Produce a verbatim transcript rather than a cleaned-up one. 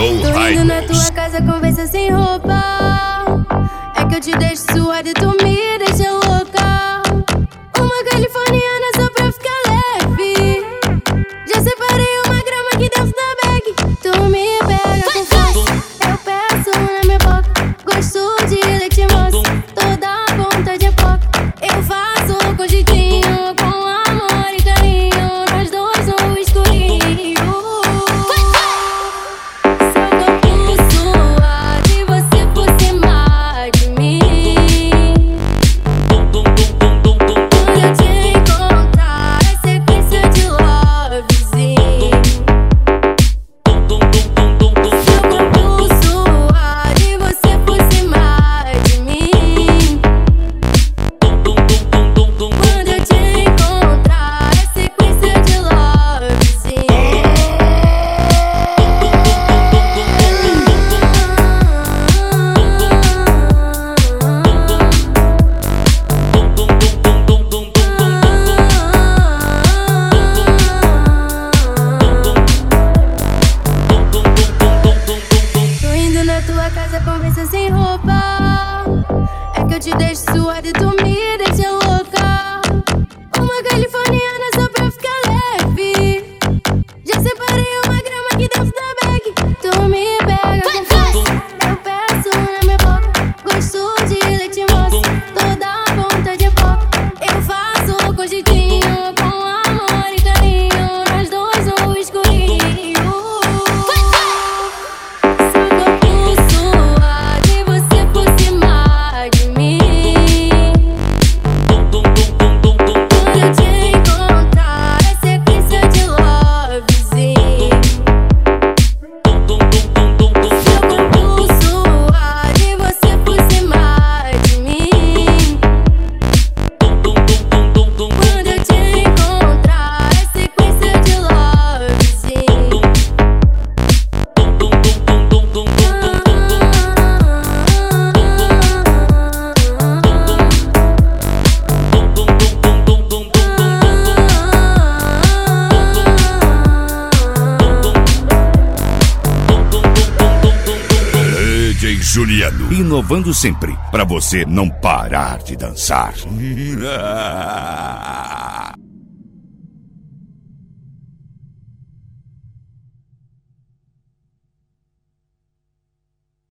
Tô indo na tua casa, conversa sem roupa. É que eu te deixo suada e tu me deixa louca. Uma californiana só pra ficar leve. Já separei uma grama aqui dentro da bag. Tu me pega com força, eu peço na minha boca. Gosto de leite moça, toda a ponta de foca. Eu faço com jeitinho, com amor e carinho. Nós dois no escurinho. Seu corpo suave, você por cima de mim. Quando eu te encontrar, é sequência de lovezinho. Seu corpo suave, você por cima de mim. Quando eu te encontrar, é sequência de lovezinho. Tô indo na tua casa, conversa sem roupa. É que eu te deixo suada e tu me deixa louca. Uma californiana só pra ficar leve. Já separei uma grama aqui dentro da bag. Tu me pega com força, eu peço na minha boca. Gosto de leite moça, toda a ponta de foca. Eu faço com jeitinho, com amor e carinho. Nós dois no escurinho. Seu corpo suave, você por cima de mim. Quando eu te encontrar, é sequência de lovezinho. Seu corpo suave, você por cima de mim. Quando eu te encontrar, é sequência de lovezinho. D J Juliano, inovando sempre, pra você não parar de dançar.